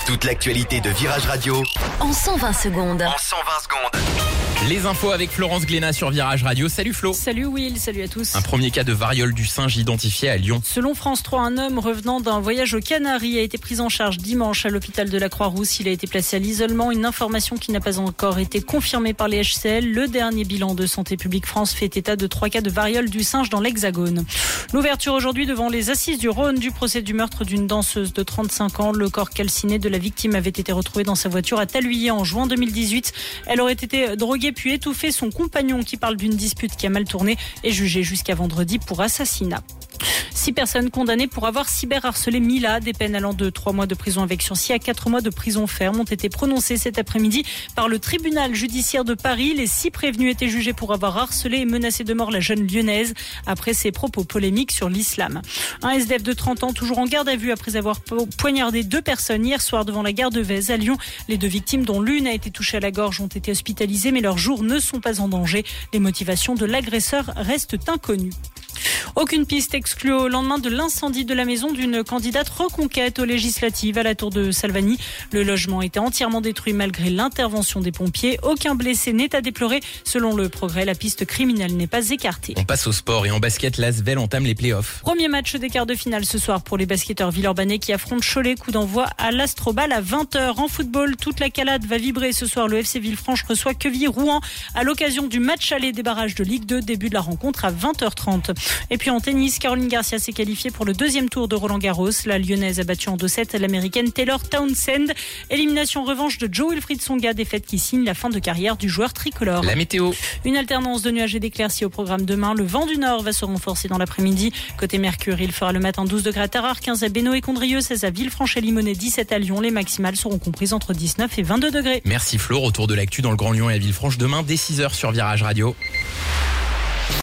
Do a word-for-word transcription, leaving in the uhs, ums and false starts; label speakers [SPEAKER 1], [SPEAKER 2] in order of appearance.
[SPEAKER 1] Toute l'actualité de Virage Radio
[SPEAKER 2] en cent vingt secondes.
[SPEAKER 1] En cent vingt secondes.
[SPEAKER 3] Les infos avec Florence Glénat sur Virage Radio. Salut Flo.
[SPEAKER 4] Salut Will, salut à tous.
[SPEAKER 3] Un premier cas de variole du singe identifié à Lyon.
[SPEAKER 4] Selon France trois, un homme revenant d'un voyage aux Canaries a été pris en charge dimanche à l'hôpital de la Croix-Rousse. Il a été placé à l'isolement, une information qui n'a pas encore été confirmée par les H C L. Le dernier bilan de Santé publique France fait état de trois cas de variole du singe dans l'Hexagone. L'ouverture aujourd'hui devant les assises du Rhône du procès du meurtre d'une danseuse de trente-cinq ans. Le corps calciné de la victime avait été retrouvé dans sa voiture à Taluyer en juin deux mille dix-huit. Elle aurait été droguée puis étouffée. Son compagnon, qui parle d'une dispute qui a mal tourné, est jugé jusqu'à vendredi pour assassinat. Six personnes condamnées pour avoir cyberharcelé Mila. Des peines allant de trois mois de prison avec sursis à quatre mois de prison ferme ont été prononcées cet après-midi par le tribunal judiciaire de Paris. Les six prévenus étaient jugés pour avoir harcelé et menacé de mort la jeune lyonnaise après ses propos polémiques sur l'islam. Un S D F de trente ans toujours en garde à vue après avoir poignardé deux personnes hier soir devant la gare de Vèze à Lyon. Les deux victimes, dont l'une a été touchée à la gorge, ont été hospitalisées, mais leurs jours ne sont pas en danger. Les motivations de l'agresseur restent inconnues. Aucune piste exclue au lendemain de l'incendie de la maison d'une candidate reconquête aux législatives à la tour de Salvani. Le logement était entièrement détruit malgré l'intervention des pompiers. Aucun blessé n'est à déplorer. Selon le Progrès, la piste criminelle n'est pas écartée.
[SPEAKER 3] On passe au sport et en basket, l'Asvel entame les playoffs.
[SPEAKER 4] Premier match des quarts de finale ce soir pour les basketteurs villeurbanais qui affrontent Cholet. Coup d'envoi à l'Astrobal à vingt heures. En football, toute la calade va vibrer ce soir. Le F C Villefranche reçoit Quevilly-Rouen à l'occasion du match aller des barrages de Ligue deux. Début de la rencontre à vingt heures trente. Et puis en tennis, Caroline Garcia s'est qualifiée pour le deuxième tour de Roland-Garros. La Lyonnaise a battu en deux sept l'Américaine Taylor Townsend. Élimination revanche de Jo Wilfried Tsonga, défaite qui signe la fin de carrière du joueur tricolore.
[SPEAKER 3] La météo.
[SPEAKER 4] Une alternance de nuages et d'éclaircies au programme demain. Le vent du nord va se renforcer dans l'après-midi. Côté Mercure, il fera le matin douze degrés à Tarare, quinze à Bénaud et Condrieu, seize à Villefranche-et-Limonest, dix-sept à Lyon. Les maximales seront comprises entre dix-neuf et vingt-deux degrés.
[SPEAKER 3] Merci Flo. Retour de l'actu dans le Grand Lyon et à Villefranche demain dès six heures sur Virage Radio.